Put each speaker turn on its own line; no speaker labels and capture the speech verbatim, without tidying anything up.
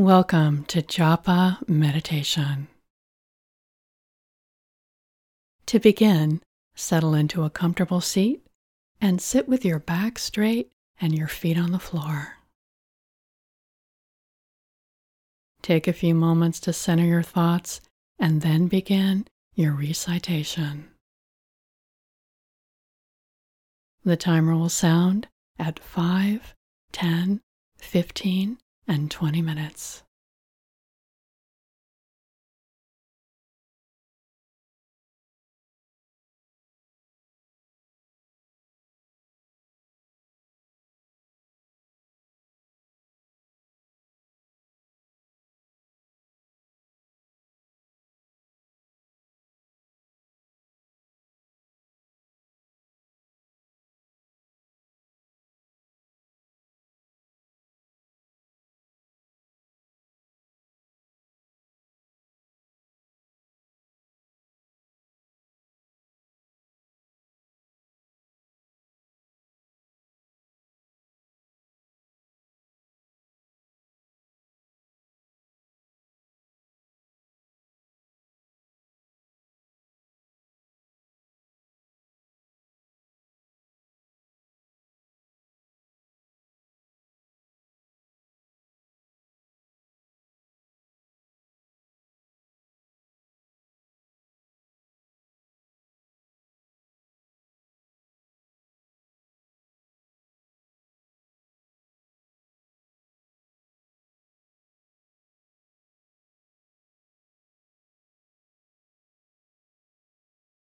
Welcome to Japa Meditation. To begin, settle into a comfortable seat and sit with your back straight and your feet on the floor. Take a few moments to center your thoughts and then begin your recitation. The timer will sound at five, ten, fifteen, and twenty minutes.